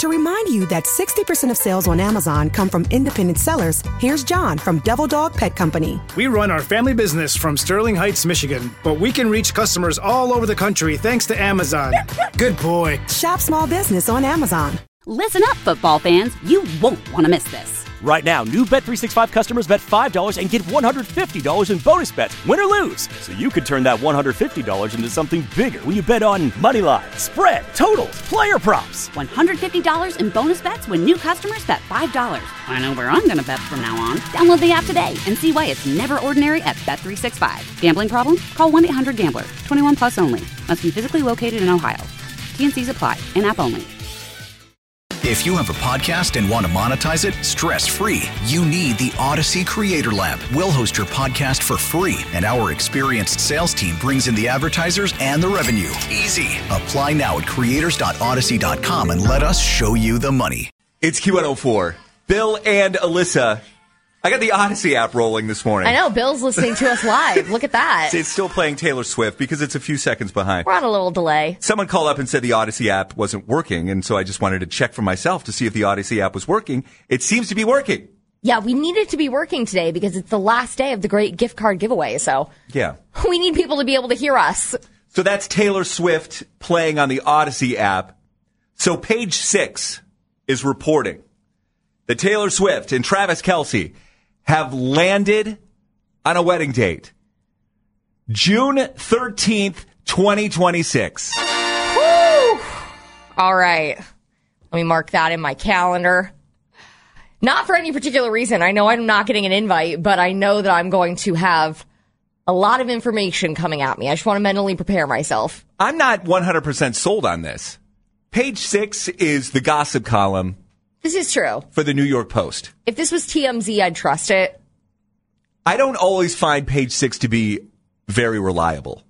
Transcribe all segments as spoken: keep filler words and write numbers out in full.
To remind you that sixty percent of sales on Amazon come from independent sellers, here's John from Devil Dog Pet Company. We run our family business from Sterling Heights, Michigan, but we can reach customers all over the country thanks to Amazon. Good boy. Shop small business on Amazon. Listen up, football fans. You won't want to miss this. Right now, new Bet three sixty-five customers bet five dollars and get one hundred fifty dollars in bonus bets, win or lose. So you could turn that one hundred fifty dollars into something bigger when you bet on money line, spread, totals, player props. one hundred fifty dollars in bonus bets when new customers bet five dollars. I know where I'm going to bet from now on. Download the app today and see why it's never ordinary at Bet three sixty-five. Gambling problem? Call one eight hundred gambler. twenty-one plus only. Must be physically located in Ohio. T N Cs apply. In-app only. If you have a podcast and want to monetize it stress-free, you need the Odyssey Creator Lab. We'll host your podcast for free, and our experienced sales team brings in the advertisers and the revenue. Easy. Apply now at creators dot odyssey dot com and let us show you the money. It's Q one oh four. Bill and Alyssa. I got the Odyssey app rolling this morning. I know. Bill's listening to us live. Look at that. It's still playing Taylor Swift because it's a few seconds behind. We're on a little delay. Someone called up and said the Odyssey app wasn't working, and so I just wanted to check for myself to see if the Odyssey app was working. It seems to be working. Yeah, we need it to be working today because it's the last day of the great gift card giveaway, so yeah, we need people to be able to hear us. So that's Taylor Swift playing on the Odyssey app. So Page Six is reporting that Taylor Swift and Travis Kelce have landed on a wedding date. June thirteenth, twenty twenty-six. Woo! All right. Let me mark that in my calendar. Not for any particular reason. I know I'm not getting an invite, but I know that I'm going to have a lot of information coming at me. I just want to mentally prepare myself. I'm not one hundred percent sold on this. Page Six is the gossip column. This is true. For the New York Post. If this was T M Z, I'd trust it. I don't always find Page Six to be very reliable.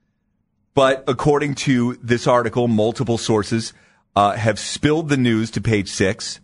But according to this article, multiple sources uh, have spilled the news to Page Six.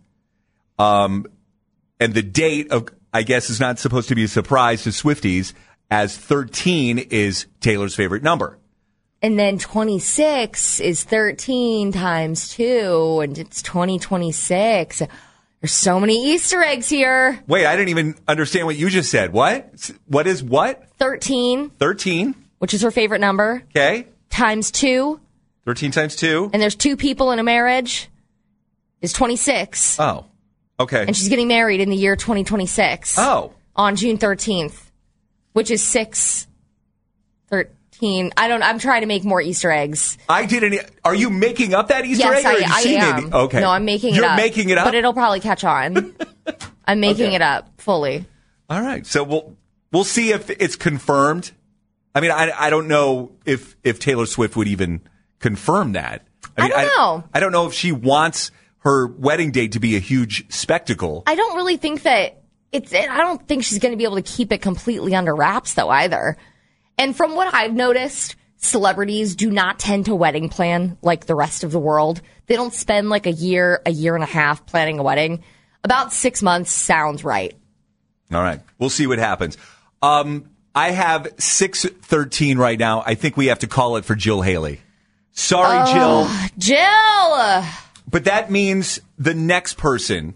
Um, and the date, of, I guess, is not supposed to be a surprise to Swifties, as thirteen is Taylor's favorite number. And then twenty-six is thirteen times two, and it's twenty twenty-six. There's so many Easter eggs here. Wait, I didn't even understand what you just said. What? What is what? thirteen. thirteen. Which is her favorite number. Okay. Times two. thirteen times two. And there's two people in a marriage. Is twenty-six. Oh, okay. And she's getting married in the year twenty twenty-six. Oh. On June thirteenth, which is six thirteen. I don't. I'm trying to make more Easter eggs. I didn't. Are you making up that Easter yes, egg? Or I, are you I am. It? Okay. No, I'm making You're it up. You're making it up, but it'll probably catch on. I'm making okay. it up fully. All right. So we'll we'll see if it's confirmed. I mean, I I don't know if if Taylor Swift would even confirm that. I mean, I don't know. I, I don't know if she wants her wedding date to be a huge spectacle. I don't really think that it's. I don't think she's going to be able to keep it completely under wraps, though, either. And from what I've noticed, celebrities do not tend to wedding plan like the rest of the world. They don't spend like a year, a year and a half planning a wedding. About six months sounds right. All right. We'll see what happens. Um, I have six thirteen right now. I think we have to call it for Jill Haley. Sorry, oh, Jill. Jill! But that means the next person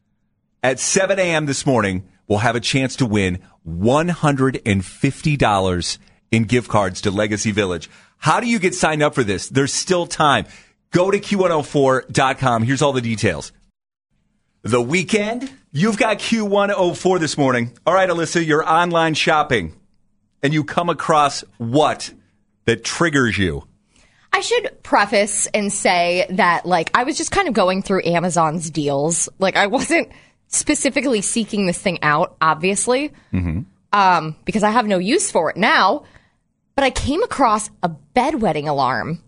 at seven a.m. this morning will have a chance to win one hundred fifty dollars in gift cards to Legacy Village. How do you get signed up for this? There's still time. Go to Q one oh four dot com. Here's all the details. The weekend, you've got Q one oh four this morning. All right, Alyssa, you're online shopping, and you come across what that triggers you? I should preface and say that, like, I was just kind of going through Amazon's deals. Like, I wasn't specifically seeking this thing out, obviously, mm-hmm. um, because I have no use for it now. But I came across a bedwetting alarm.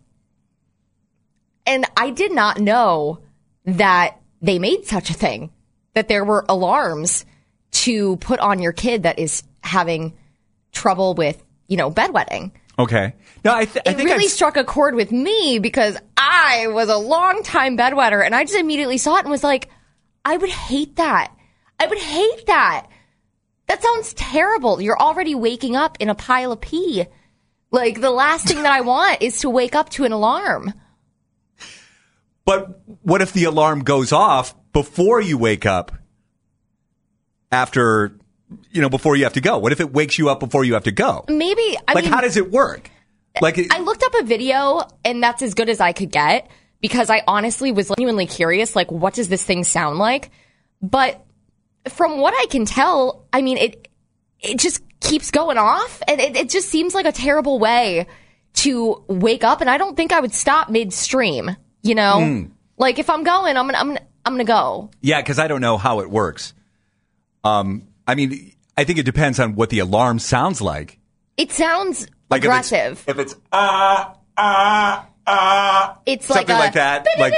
And I did not know that they made such a thing, that there were alarms to put on your kid that is having trouble with, you know, bedwetting. Okay. No, I, th- I it think really I've... struck a chord with me because I was a long time bedwetter, and I just immediately saw it and was like, I would hate that. I would hate that. That sounds terrible. You're already waking up in a pile of pee. Like, the last thing that I want is to wake up to an alarm. But what if the alarm goes off before you wake up after, you know, before you have to go? What if it wakes you up before you have to go? Maybe. I like, mean, how does it work? Like, it, I looked up a video, and that's as good as I could get because I honestly was genuinely curious, like, what does this thing sound like? But from what I can tell, I mean, it it just keeps going off, and it, it just seems like a terrible way to wake up, and I don't think I would stop midstream. You know, mm. like if I'm going, I'm gonna, I'm gonna, I'm gonna go. Yeah, because I don't know how it works. Um, I mean, I think it depends on what the alarm sounds like. It sounds like aggressive. If it's ah ah ah, it's something like, a, like that. Like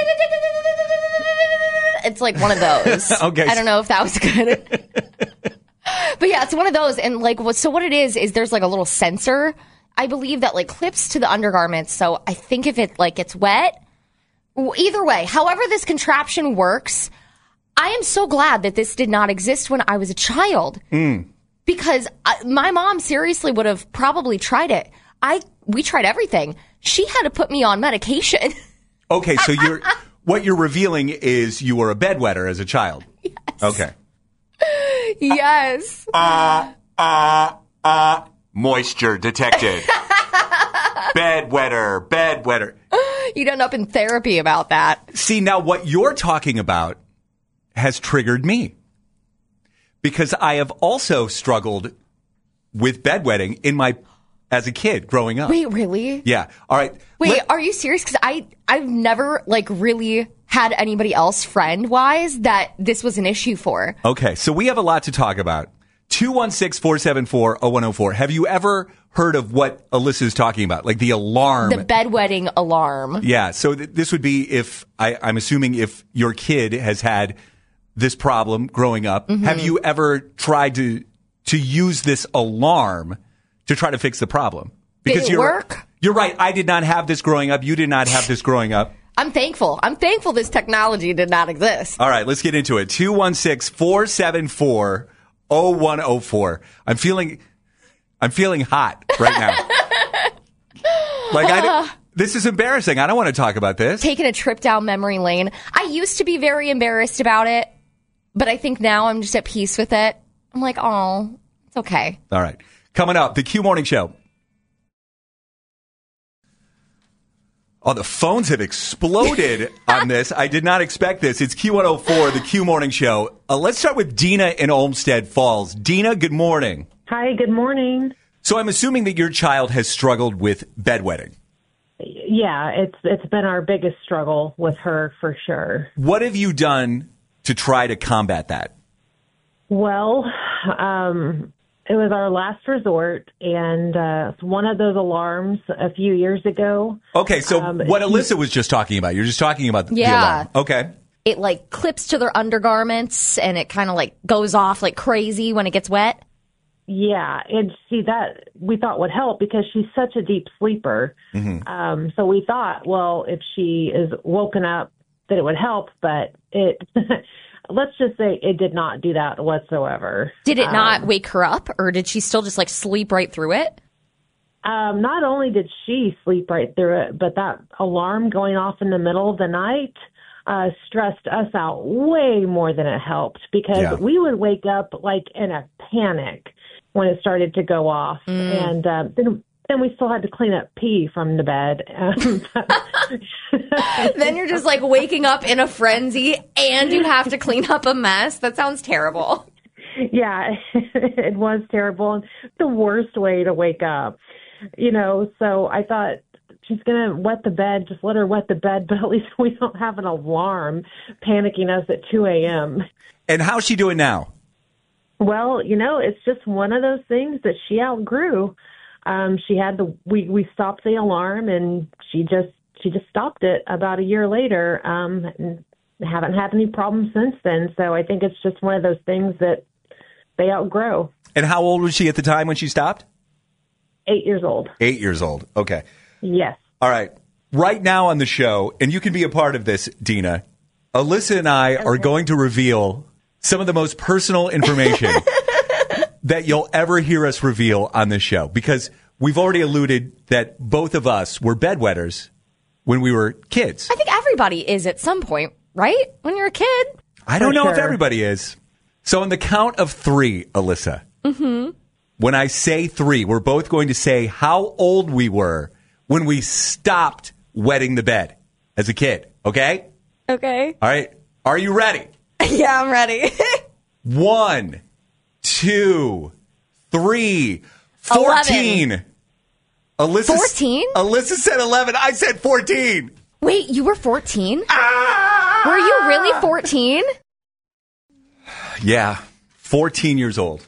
it's like one of those. Okay, I don't know if that was good, but yeah, it's one of those. And like, what? So what it is is there's like a little sensor, I believe, that like clips to the undergarments. So I think if it like gets wet. Either way, however this contraption works, I am so glad that this did not exist when I was a child. Mm. Because I, my mom seriously would have probably tried it. I we tried everything. She had to put me on medication. Okay, so you're what you're revealing is you were a bedwetter as a child. Yes. Okay. Yes. Uh, uh, uh, moisture detected. Bedwetter, bedwetter. You'd end up in therapy about that. See, now what you're talking about has triggered me. Because I have also struggled with bedwetting in my as a kid growing up. Wait, really? Yeah. All right. Wait, Let, are you serious? Because I I've never like really had anybody else friend wise that this was an issue for. Okay, so we have a lot to talk about. two one six, four seven four, zero one zero four. Have you ever heard of what Alyssa's talking about? Like the alarm. The bedwetting alarm. Yeah. So th- this would be if I, I'm assuming if your kid has had this problem growing up, mm-hmm. have you ever tried to to use this alarm to try to fix the problem? Because did it you're, work? You're right. I did not have this growing up. You did not have this growing up. I'm thankful. I'm thankful this technology did not exist. All right, let's get into it. two one six, four seven four, zero one zero four. I'm feeling, I'm feeling hot right now. Like I, this is embarrassing. I don't want to talk about this. Taking a trip down memory lane. I used to be very embarrassed about it, but I think now I'm just at peace with it. I'm like, oh, it's okay. All right. Coming up, the Q Morning Show. Oh, the phones have exploded on this. I did not expect this. It's Q one oh four, the Q Morning Show. Uh, let's start with Dina in Olmsted Falls. Dina, good morning. Hi, good morning. So I'm assuming that your child has struggled with bedwetting. Yeah, it's it's been our biggest struggle with her for sure. What have you done to try to combat that? Well, um, it was our last resort, and uh, one of those alarms a few years ago. Okay, so um, what Alyssa was just talking about, you're just talking about yeah. the alarm. Okay. It like clips to their undergarments, and it kind of like goes off like crazy when it gets wet. Yeah, and see that we thought would help because she's such a deep sleeper. Mm-hmm. Um, so we thought, well, if she is woken up, that it would help, but it. Let's just say it did not do that whatsoever. Did it not um, wake her up, or did she still just like sleep right through it? Um, not only did she sleep right through it, but that alarm going off in the middle of the night uh, stressed us out way more than it helped because yeah. we would wake up like in a panic when it started to go off. Mm. And uh, then Then we still had to clean up pee from the bed. Then you're just like waking up in a frenzy and you have to clean up a mess. That sounds terrible. Yeah, it was terrible. And the worst way to wake up, you know, so I thought she's going to wet the bed. Just let her wet the bed. But at least we don't have an alarm panicking us at two a.m. And how's she doing now? Well, you know, it's just one of those things that she outgrew. Um, she had the we, we stopped the alarm and she just she just stopped it about a year later. Um, and haven't had any problems since then. So I think it's just one of those things that they outgrow. And how old was she at the time when she stopped? Eight years old. Eight years old. Okay. Yes. All right. Right now on the show, and you can be a part of this, Dina, Alyssa and I are going to reveal some of the most personal information that you'll ever hear us reveal on this show, because we've already alluded that both of us were bedwetters when we were kids. I think everybody is at some point, right? When you're a kid. I don't For know sure. if everybody is. So on the count of three, Alyssa, mm-hmm. when I say three, we're both going to say how old we were when we stopped wetting the bed as a kid. Okay? Okay. All right. Are you ready? Yeah, I'm ready. One, two, three, fourteen. Alyssa, fourteen? Alyssa said eleven. I said fourteen. Wait, you were fourteen? Ah! Were you really fourteen? Yeah, fourteen years old.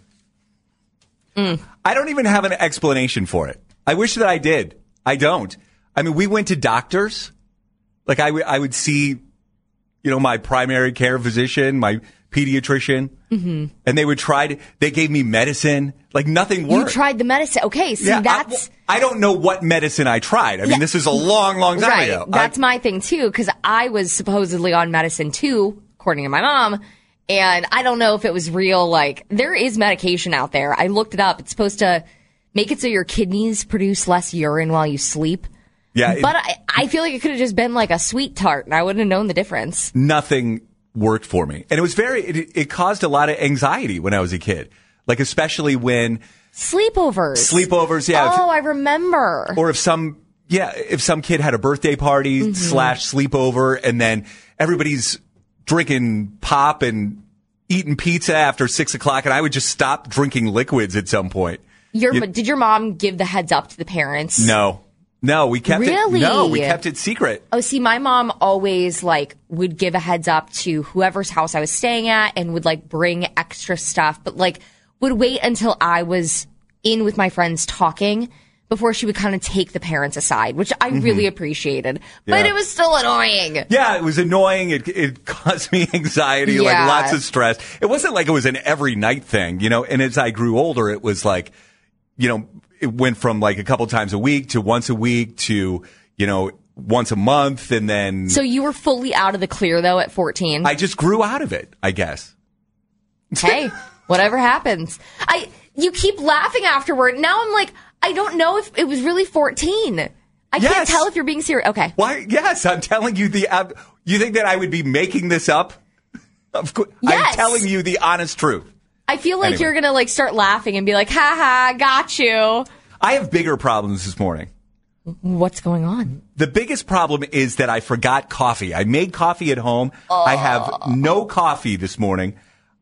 Mm. I don't even have an explanation for it. I wish that I did. I don't. I mean, we went to doctors. Like, I, w- I would see, you know, my primary care physician, my pediatrician, mm-hmm. and they would try to, they gave me medicine. Like, nothing worked. You tried the medicine. Okay, see, yeah, that's... I, I don't know what medicine I tried. I mean, Yeah. this is a long, long time right. ago. That's I, my thing, too, because I was supposedly on medicine, too, according to my mom. And I don't know if it was real. Like, there is medication out there. I looked it up. It's supposed to make it so your kidneys produce less urine while you sleep. yeah, it- But I, I feel like it could have just been like a sweet tart, and I wouldn't have known the difference. nothing worked for me. And it was very, it, it caused a lot of anxiety when I was a kid. Like, especially when Sleepovers. sleepovers, yeah. if- Oh, I remember. or if some, yeah, if some kid had a birthday party Mm-hmm. slash sleepover and then everybody's drinking pop and eating pizza after six o'clock and I would just stop drinking liquids at some point. Your, You- did your mom give the heads up to the parents? No, no, we kept Really? it, no, we kept it secret. Oh, see, my mom always like would give a heads up to whoever's house I was staying at and would like bring extra stuff, but like would wait until I was in with my friends talking before she would kind of take the parents aside, which I really appreciated. But Mm-hmm. Yeah. it was still annoying. Yeah, it was annoying. It, it caused me anxiety, like Yeah. lots of stress. It wasn't like it was an every night thing, you know, and as I grew older, it was like, you know, it went from like a couple times a week to once a week to, you know, once a month. And then So you were fully out of the clear though at fourteen. I just grew out of it, I guess. Hey, whatever happens. I you keep laughing afterward. Now I'm like, I don't know if it was really fourteen. I can't Yes. tell if you're being serious. Okay. Why? Yes, I'm telling you the, uh, you think that I would be making this up? Of course. Yes. I'm telling you the honest truth. I feel like Anyway. you're gonna like start laughing and be like, ha ha, got you. I have bigger problems this morning. What's going on? The biggest problem is that I forgot coffee. I made coffee at home. I have no coffee this morning.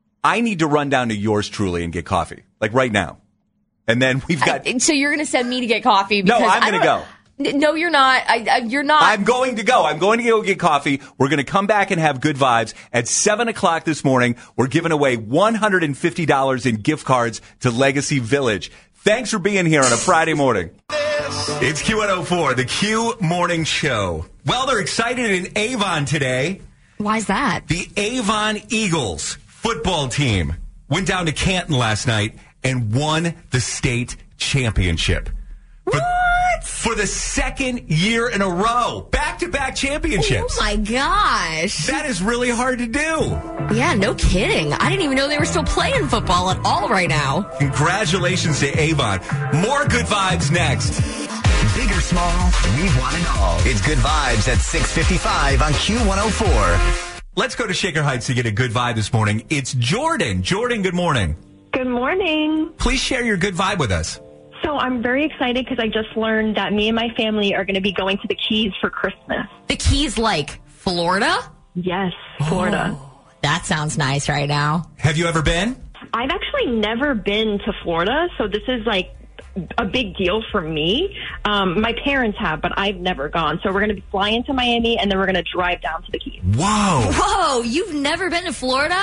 I need to run down to yours truly and get coffee, like right now. And then we've got. I- so you're gonna send me to get coffee? No, Because I'm I gonna don't- N- No, you're not. I, I, you're not. I'm going to go. I'm going to go get coffee. We're going to come back and have good vibes. At seven o'clock this morning, we're giving away one hundred fifty dollars in gift cards to Legacy Village. Thanks for being here on a Friday morning. It's Q one oh four, the Q Morning Show. Well, they're excited in Avon today. Why's that? The Avon Eagles football team went down to Canton last night and won the state championship. For, What? for the second year in a row. Back-to-back championships. Oh my gosh. That is really hard to do. Yeah, no kidding. I didn't even know they were still playing football at all right now. Congratulations to Avon. More good vibes next. Big or small, we want it all. It's Good Vibes at six fifty-five on Q one oh four. Let's go to Shaker Heights to get a good vibe this morning. It's Jordan. Jordan, good morning. Good morning. Please share your good vibe with us. So I'm very excited because I just learned that me and my family are going to be going to the Keys for Christmas. The Keys, like Florida? Yes, Florida. Oh, that sounds nice right now. Have you ever been? I've actually never been to Florida, so this is like a big deal for me. Um, my parents have, but I've never gone. So we're going to be flying to Miami, and then we're going to drive down to the Keys. Whoa. Whoa, you've never been to Florida?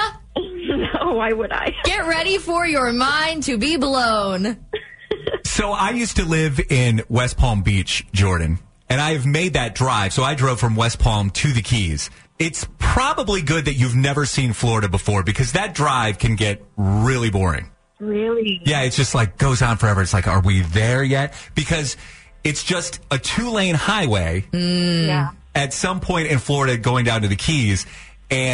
No, why would I? Get ready for your mind to be blown. So I used to live in West Palm Beach, Jordan, and I have made that drive. So I drove from West Palm to the Keys. It's probably good that you've never seen Florida before because that drive can get really boring. Really? Yeah, it's just like goes on forever. It's like, are we there yet? Because it's just a two-lane highway Yeah. at some point in Florida going down to the Keys. And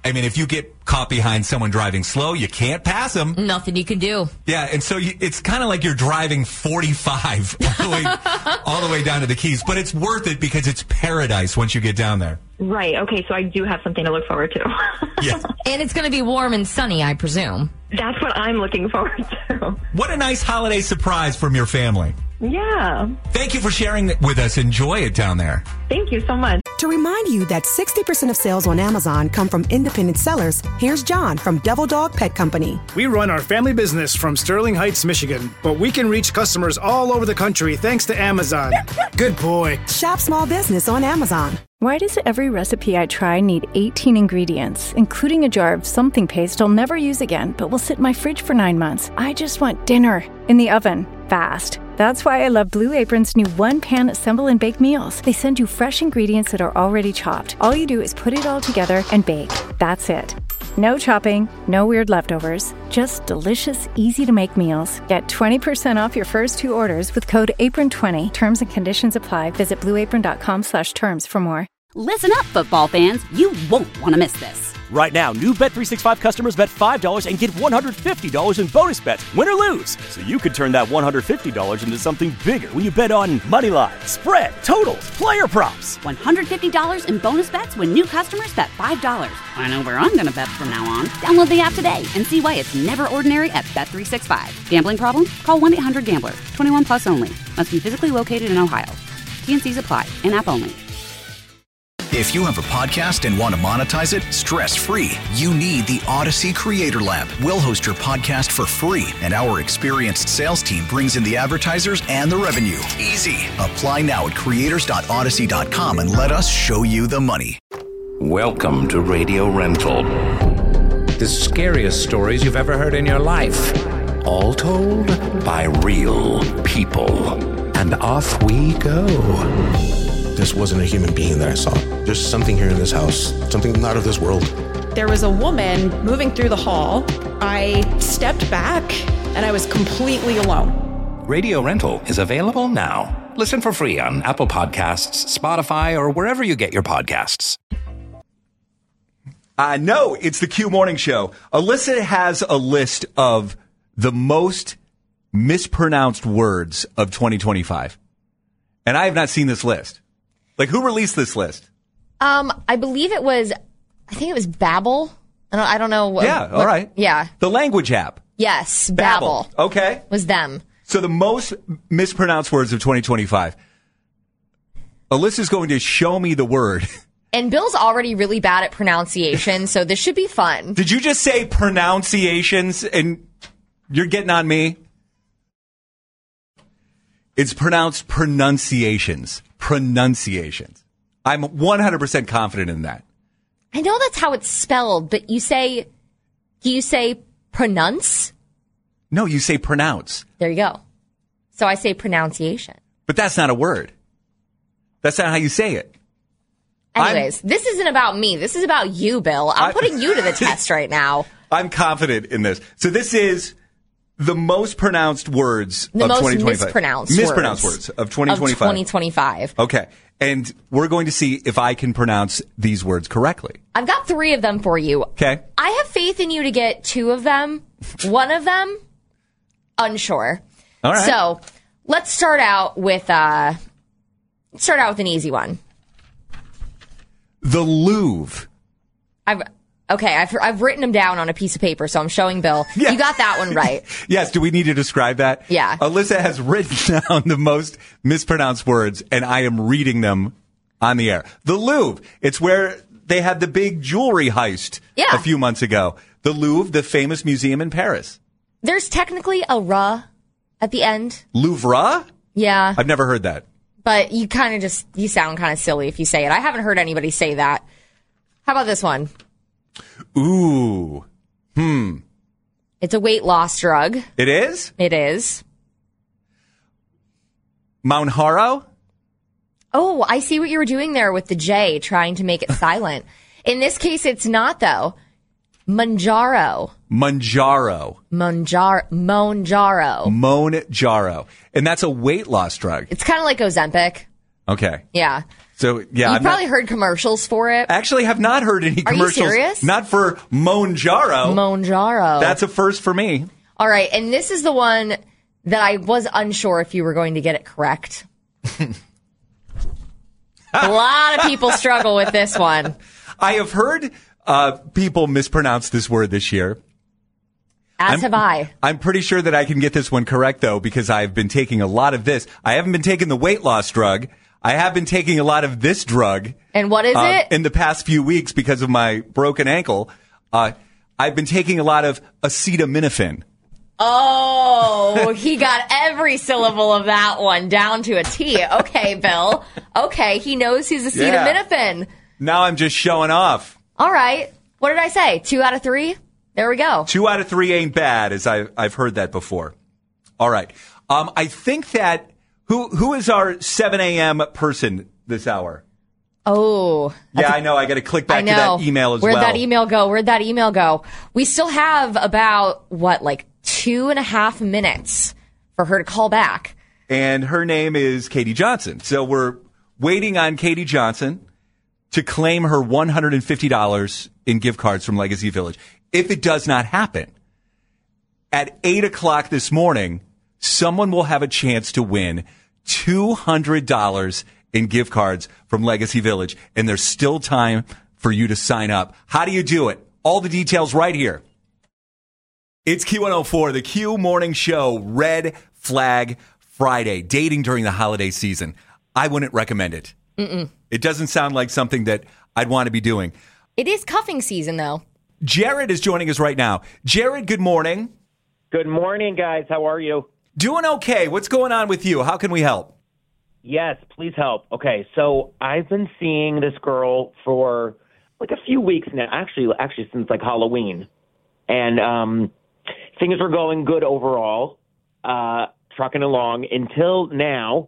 I mean, if you get caught behind someone driving slow, you can't pass them. Nothing you can do. Yeah, and so you, it's kind of like you're driving forty-five all the, way, all the way down to the Keys. But it's worth it because it's paradise once you get down there. Right. Okay, so I do have something to look forward to. Yeah. And it's going to be warm and sunny, I presume. That's what I'm looking forward to. What a nice holiday surprise from your family. Yeah. Thank you for sharing it with us. Enjoy it down there. Thank you so much. To remind you that sixty percent of sales on Amazon come from independent sellers, here's John from Devil Dog Pet Company. We run our family business from Sterling Heights, Michigan, but we can reach customers all over the country thanks to Amazon. Good boy. Shop small business on Amazon. Why does every recipe I try need eighteen ingredients, including a jar of something paste I'll never use again, but will sit in my fridge for nine months? I just want dinner in the oven, fast. That's why I love Blue Apron's new one-pan assemble and bake meals. They send you fresh ingredients that are already chopped. All you do is put it all together and bake. That's it. No chopping, no weird leftovers, just delicious, easy-to-make meals. Get twenty percent off your first two orders with code apron twenty. Terms and conditions apply. Visit blueapron.com slash terms for more. Listen up, football fans. You won't want to miss this. Right now, new Bet three sixty-five customers bet five dollars and get one hundred fifty dollars in bonus bets, win or lose. So you could turn that one hundred fifty dollars into something bigger when you bet on money line, spread, totals, player props. one hundred fifty dollars in bonus bets when new customers bet five dollars. I know where I'm going to bet from now on. Download the app today and see why it's never ordinary at Bet three sixty-five. Gambling problem? Call one eight hundred gambler. twenty-one plus only. Must be physically located in Ohio. T and C's apply. In-app only. If you have a podcast and want to monetize it stress-free, you need the Odyssey Creator Lab. We'll host your podcast for free, and our experienced sales team brings in the advertisers and the revenue. Easy. Apply now at creators dot odyssey dot com and let us show you the money. Welcome to Radio Rental. The scariest stories you've ever heard in your life. All told by real people. And off we go. This wasn't a human being that I saw. There's something here in this house, something not of this world. There was a woman moving through the hall. I stepped back and I was completely alone. Radio Rental is available now. Listen for free on Apple Podcasts, Spotify, or wherever you get your podcasts. Uh, no, it's the Q Morning Show. Alyssa has a list of the most mispronounced words of twenty twenty-five. And I have not seen this list. Like, who released this list? Um, I believe it was, I think it was Babbel. I don't, I don't know. What, yeah, what, all right. Yeah. The language app. Yes, Babbel. Babbel. Okay. Was them. So the most mispronounced words of twenty twenty-five. Alyssa's going to show me the word. And Bill's already really bad at pronunciation, so this should be fun. Did you just say pronunciations and you're getting on me? It's pronounced pronunciations. Pronunciations. I'm one hundred percent confident in that. I know that's how it's spelled, but you say, do you say pronounce? No, you say pronounce. There you go. So I say pronunciation. But that's not a word. That's not how you say it. Anyways, I'm, this isn't about me. This is about you, Bill. I'm I, putting you to the test right now. I'm confident in this. So this is the most pronounced words the of most twenty twenty-five. Mispronounced, mispronounced words, words of twenty twenty-five. Of twenty twenty-five. Okay. And we're going to see if I can pronounce these words correctly. I've got three of them for you. Okay. I have faith in you to get two of them. One of them, unsure. All right. So let's start out with uh, start out with an easy one. The Louvre. I've okay. I've I've written them down on a piece of paper, so I'm showing Bill. Yeah. You got that one right. Yes. Do we need to describe that? Yeah. Alyssa has written down the most mispronounced words, and I am reading them on the air. The Louvre. It's where they had the big jewelry heist yeah. a few months ago. The Louvre, the famous museum in Paris. There's technically a "ra" at the end. Louvre? Yeah. I've never heard that. But you kind of just, you sound kind of silly if you say it. I haven't heard anybody say that. How about this one? Ooh. Hmm. It's a weight loss drug. It is? It is. Mount Haro? Oh, I see what you were doing there with the J, trying to make it silent. In this case, it's not, though. Monjaro. Monjaro. Monjar- Monjaro. Monjaro. And that's a weight loss drug. It's kind of like Ozempic. Okay. Yeah. So, yeah. You've I'm probably not, heard commercials for it. I actually have not heard any Are you commercials. serious? Not for Monjaro. Monjaro. That's a first for me. All right, and this is the one that I was unsure if you were going to get it correct. A lot of people struggle with this one. I have heard uh, people mispronounce this word this year. As I'm, have I. I'm pretty sure that I can get this one correct, though, because I've been taking a lot of this. I haven't been taking the weight loss drug. I have been taking a lot of this drug. And what is uh, it? In the past few weeks because of my broken ankle. Uh, I've been taking a lot of acetaminophen. Oh, he got every syllable of that one down to a T. Okay, Bill. Okay, he knows he's acetaminophen. Yeah. Now I'm just showing off. All right. What did I say? Two out of three? There we go. Two out of three ain't bad, as I, I've heard that before. All right. Um, I think that who who is our seven a.m. person this hour? Oh. Yeah, I know. I got to click back I to know. that email as Where'd well. Where'd that email go? Where'd that email go? We still have about, what, like two and a half minutes for her to call back. And her name is Katie Johnson. So we're waiting on Katie Johnson to claim her one hundred fifty dollars in gift cards from Legacy Village. If it does not happen, at eight o'clock this morning, someone will have a chance to win two hundred dollars in gift cards from Legacy Village. And there's still time for you to sign up. How do you do it? All the details right here. It's Q one oh four, the Q Morning Show, Red Flag Friday, dating during the holiday season. I wouldn't recommend it. Mm-mm. It doesn't sound like something that I'd want to be doing. It is cuffing season, though. Jared is joining us right now. Jared, good morning. Good morning, guys. How are you? Doing okay. What's going on with you? How can we help? Yes, please help. Okay, so I've been seeing this girl for like a few weeks now, actually, actually since like Halloween. And um, things were going good overall, uh, trucking along until now.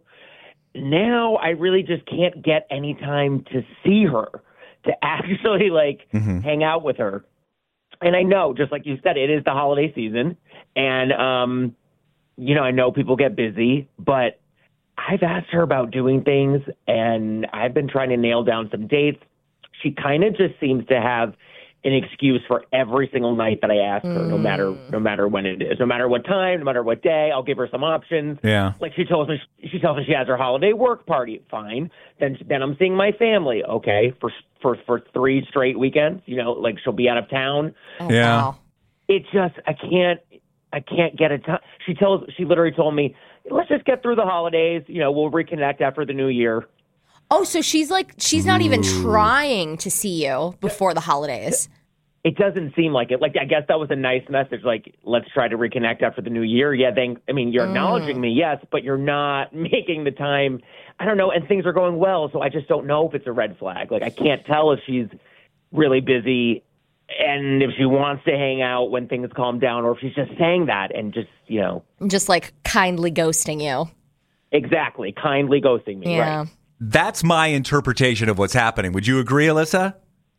Now I really just can't get any time to see her, to actually like mm-hmm. hang out with her. And I know, just like you said, it is the holiday season. And, um, you know, I know people get busy, but I've asked her about doing things, and I've been trying to nail down some dates. She kind of just seems to have an excuse for every single night that I ask her, mm. no matter no matter when it is, no matter what time, no matter what day. I'll give her some options. Yeah, like she tells me, she tells me she has her holiday work party. Fine. Then then I'm seeing my family. Okay, for for for three straight weekends. You know, like she'll be out of town. Oh, yeah. Wow. It just I can't I can't get a time. She tells she literally told me, let's just get through the holidays. You know, we'll reconnect after the new year. Oh, so she's like, she's not even trying to see you before the holidays. It doesn't seem like it. Like, I guess that was a nice message. Like, let's try to reconnect after the new year. Yeah, then, I mean, you're acknowledging mm. me, yes, but you're not making the time. I don't know. And things are going well. So I just don't know if it's a red flag. Like, I can't tell if she's really busy and if she wants to hang out when things calm down, or if she's just saying that and just, you know. Just like kindly ghosting you. Exactly. Kindly ghosting me. Yeah. Right. That's my interpretation of what's happening. Would you agree, Alyssa?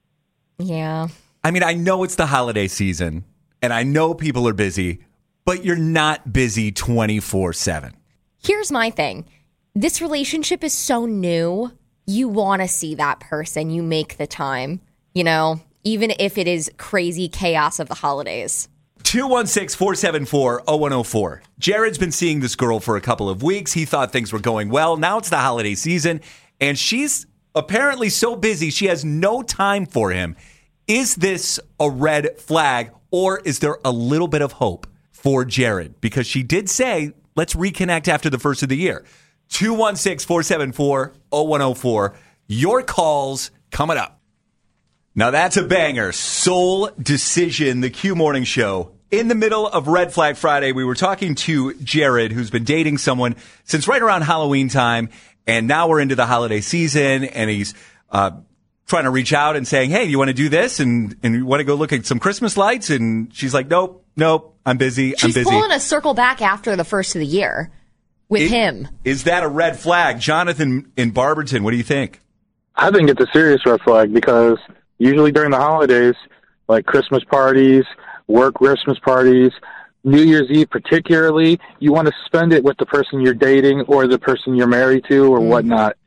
Yeah. I mean, I know it's the holiday season, and I know people are busy, but you're not busy twenty-four seven. Here's my thing. This relationship is so new. You want to see that person. You make the time, you know, even if it is crazy chaos of the holidays. two one six, four seven four, zero one zero four. Jared's been seeing this girl for a couple of weeks. He thought things were going well. Now it's the holiday season, and she's apparently so busy she has no time for him. Is this a red flag, or is there a little bit of hope for Jared? Because she did say, let's reconnect after the first of the year. two one six, four seven four, zero one zero four. Your calls coming up. Now that's a banger. Soul Decision, the Q Morning Show. In the middle of Red Flag Friday, we were talking to Jared, who's been dating someone since right around Halloween time, and now we're into the holiday season, and he's uh, trying to reach out and saying, hey, you want to do this? And, and you want to go look at some Christmas lights? And she's like, nope, nope, I'm busy, She's I'm busy. She's pulling a circle back after the first of the year with it, him. Is that a red flag? Jonathan in Barberton, what do you think? I think it's a serious red flag because usually during the holidays, like Christmas parties, work Christmas parties, New Year's Eve particularly, you want to spend it with the person you're dating or the person you're married to or mm-hmm. whatnot.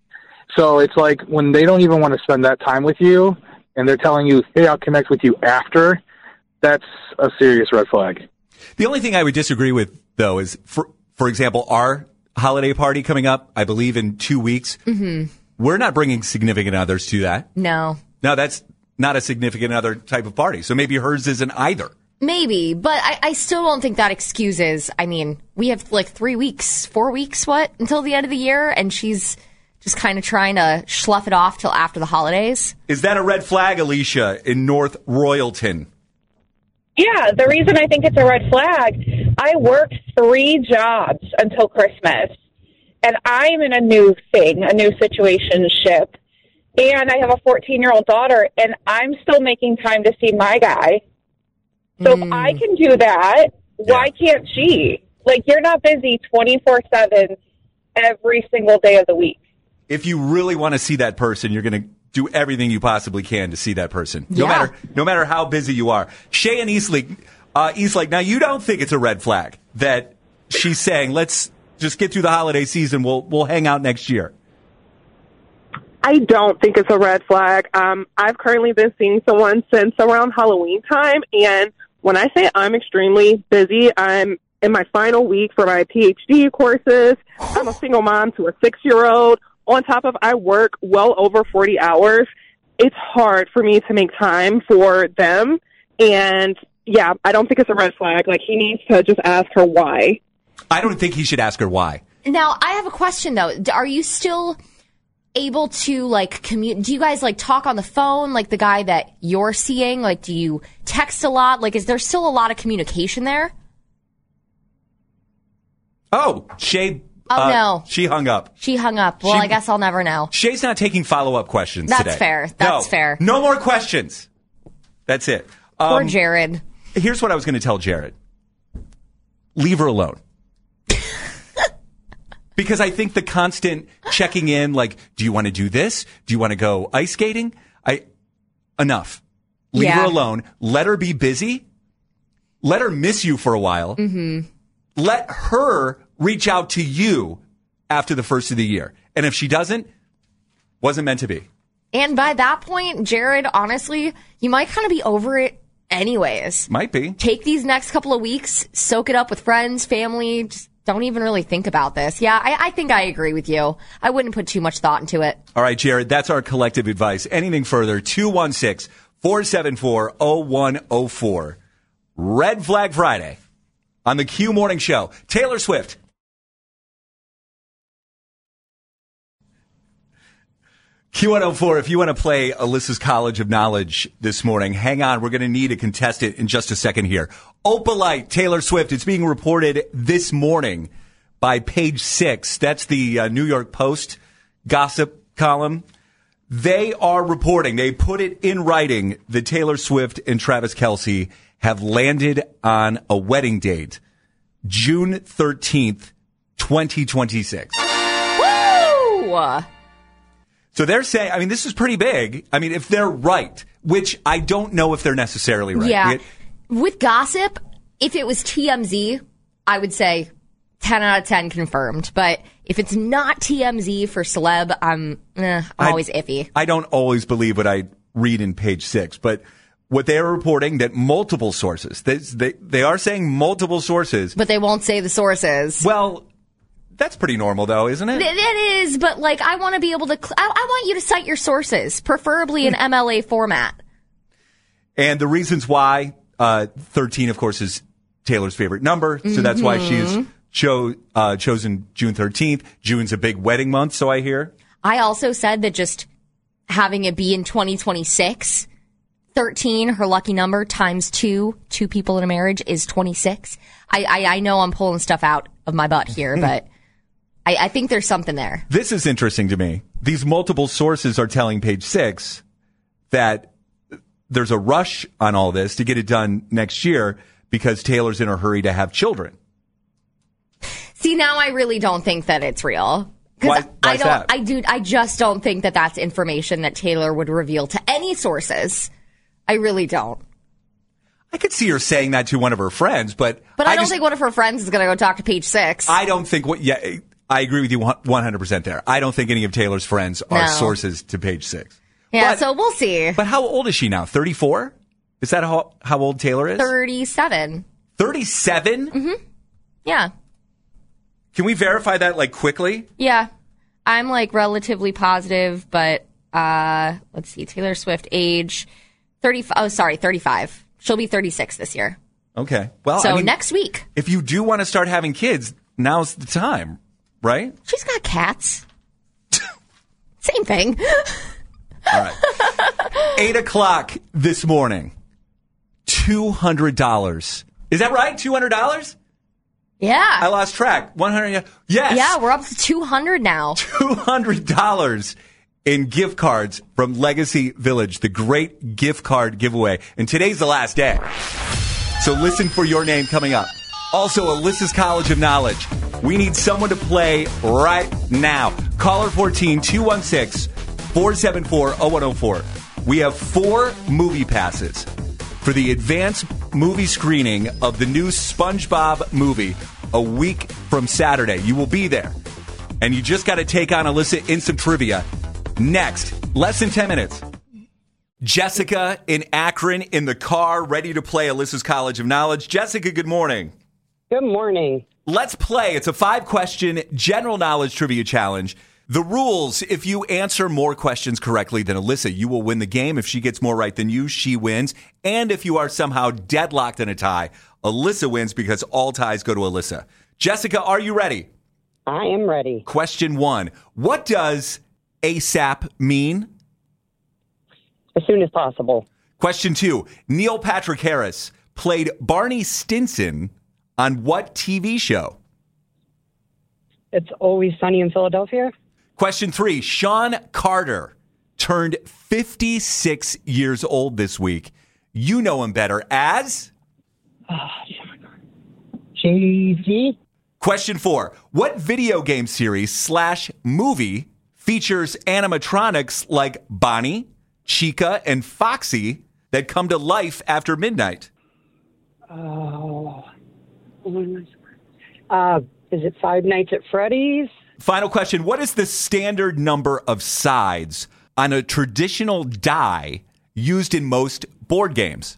So it's like when they don't even want to spend that time with you and they're telling you, hey, I'll connect with you after, that's a serious red flag. The only thing I would disagree with, though, is, for for example, our holiday party coming up, I believe, in two weeks. Mm-hmm. We're not bringing significant others to that. No. No, that's not a significant other type of party. So maybe hers isn't either. Maybe, but I, I still don't think that excuses. I mean, we have like three weeks, four weeks, what, until the end of the year, and she's just kind of trying to slough it off till after the holidays. Is that a red flag, Alicia, in North Royalton? Yeah, the reason I think it's a red flag, I worked three jobs until Christmas, and I'm in a new thing, a new situationship, and I have a fourteen-year-old daughter, and I'm still making time to see my guy. So mm. if I can do that, yeah. why can't she? Like, you're not busy twenty-four seven every single day of the week. If you really want to see that person, you're going to do everything you possibly can to see that person, no yeah. matter no matter how busy you are. Shay and Eastlake, uh, Eastlake, now you don't think it's a red flag that she's saying, let's just get through the holiday season, we'll we'll hang out next year. I don't think it's a red flag. Um, I've currently been seeing someone since around Halloween time, and when I say I'm extremely busy, I'm in my final week for my P H D courses. I'm a single mom to a six-year-old. On top of I work well over forty hours. It's hard for me to make time for them. And, yeah, I don't think it's a red flag. Like, he needs to just ask her why. I don't think he should ask her why. Now, I have a question, though. Are you still able to, like, commute? Do you guys, like, talk on the phone, like the guy that you're seeing? Like, do you text a lot? Like, is there still a lot of communication there? Oh, Shay. Oh, uh, no. She hung up. She hung up. Well, She- I guess I'll never know. Shay's not taking follow-up questions That's today. fair. That's no, fair. No more questions. That's it. Poor Um, Jared. Here's what I was going to tell Jared. Leave her alone. Because I think the constant checking in, like, do you want to do this? Do you want to go ice skating? I Enough. Leave Yeah. her alone. Let her be busy. Let her miss you for a while. Mm-hmm. Let her reach out to you after the first of the year. And if she doesn't, wasn't meant to be. And by that point, Jared, honestly, you might kind of be over it anyways. Might be. Take these next couple of weeks, soak it up with friends, family. Just don't even really think about this. Yeah, I, I think I agree with you. I wouldn't put too much thought into it. All right, Jared, that's our collective advice. Anything further, two one six, four seven four, zero one zero four. Red Flag Friday on the Q Morning Show. Taylor Swift. Q one oh four, if you want to play Alyssa's College of Knowledge this morning, hang on. We're going to need a contestant in just a second here. Opalite, Taylor Swift. It's being reported this morning by Page Six. That's the uh, New York Post gossip column. They are reporting, they put it in writing, that Taylor Swift and Travis Kelce have landed on a wedding date, June thirteenth, twenty twenty-six. Woo! So they're saying, I mean, this is pretty big. I mean, if they're right, which I don't know if they're necessarily right. Yeah. It- With gossip, if it was T M Z, I would say ten out of ten confirmed. But if it's not T M Z for celeb, I'm, eh, I'm I- always iffy. I don't always believe what I read in Page Six, but what they are reporting that multiple sources, they, they, they are saying multiple sources. But they won't say the sources. Well, that's pretty normal, though, isn't it? It, it is, but like I want to be able to. Cl- I, I want you to cite your sources, preferably in M L A format. And the reasons why, uh, thirteen, of course, is Taylor's favorite number. So that's why she's cho- uh, chosen June thirteenth. June's a big wedding month, so I hear. I also said that just having it be in twenty twenty-six, thirteen, her lucky number, times two, two people in a marriage is twenty-six. I, I, I know I'm pulling stuff out of my butt here, but I, I think there's something there. This is interesting to me. These multiple sources are telling Page Six that there's a rush on all this to get it done next year because Taylor's in a hurry to have children. See, now I really don't think that it's real. Why, I why's don't, that? I do, I just don't think that that's information that Taylor would reveal to any sources. I really don't. I could see her saying that to one of her friends, but But I, don't just, think one of her friends is going to go talk to Page Six. I don't think what. Yeah, I agree with you one hundred percent there. I don't think any of Taylor's friends are No. sources to Page Six. Yeah, But- so we'll see. But how old is she now? thirty-four? Is that how, how old Taylor is? thirty-seven. thirty-seven? Mm-hmm. Yeah. Can we verify that, like, quickly? Yeah. I'm like relatively positive, but uh let's see, Taylor Swift age thirty oh sorry, thirty-five. She'll be thirty-six this year. Okay. Well, so I mean, next week. if you do want to start having kids, now's the time, right? She's got cats. Same thing. All right. Eight o'clock this morning. Two hundred dollars. Is that right? Two hundred dollars? Yeah. I lost track. One hundred. Yes. Yeah, we're up to two hundred now. Two hundred dollars in gift cards from Legacy Village, the great gift card giveaway. And today's the last day. So listen for your name coming up. Also, Alyssa's College of Knowledge. We need someone to play right now. Caller fourteen, two one six, four seven four, zero one zero four. We have four movie passes for the advanced movie screening of the new SpongeBob movie a week from Saturday. You will be there. And you just got to take on Alyssa in some trivia. Next, less than ten minutes. Jessica in Akron in the car, ready to play Alyssa's College of Knowledge. Jessica, good morning. Good morning. Let's play. It's a five-question general knowledge trivia challenge. The rules, if you answer more questions correctly than Alyssa, you will win the game. If she gets more right than you, she wins. And if you are somehow deadlocked in a tie, Alyssa wins because all ties go to Alyssa. Jessica, are you ready? I am ready. Question one. What does ASAP mean? As soon as possible. Question two. Neil Patrick Harris played Barney Stinson on what T V show? It's Always Sunny in Philadelphia. Question three. Sean Carter turned fifty-six years old this week. You know him better as? Jay-Z. Question four. What video game series slash movie features animatronics like Bonnie, Chica, and Foxy that come to life after midnight? Oh. Uh, is it Five Nights at Freddy's? Final question. What is the standard number of sides on a traditional die used in most board games?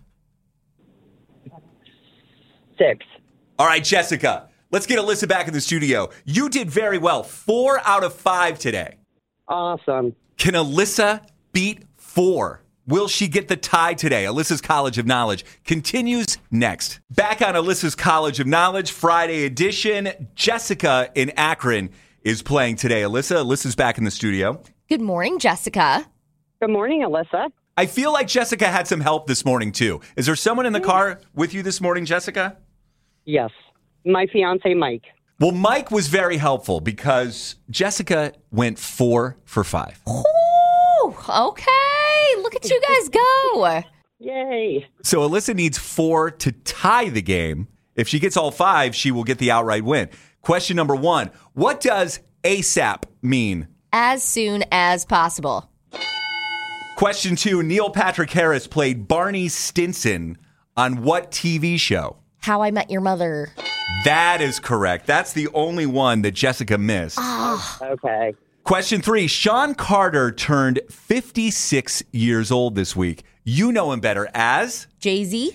Six. All right, Jessica, let's get Alyssa back in the studio. You did very well. Four out of five today. Awesome. Can Alyssa beat four? Will she get the tie today? Alyssa's College of Knowledge continues next. Back on Alyssa's College of Knowledge, Friday edition. Jessica in Akron is playing today. Alyssa, Alyssa's back in the studio. Good morning, Jessica. Good morning, Alyssa. I feel like Jessica had some help this morning, too. Is there someone in the car with you this morning, Jessica? Yes. My fiance, Mike. Well, Mike was very helpful because Jessica went four for five. Ooh, okay. Look at you guys go. Yay. So Alyssa needs four to tie the game. If she gets all five, she will get the outright win. Question number one. What does ASAP mean? As soon as possible. Question two. Neil Patrick Harris played Barney Stinson on what T V show? How I Met Your Mother. That is correct. That's the only one that Jessica missed. Oh. Okay. Question three. Sean Carter turned fifty-six years old this week. You know him better as? Jay-Z.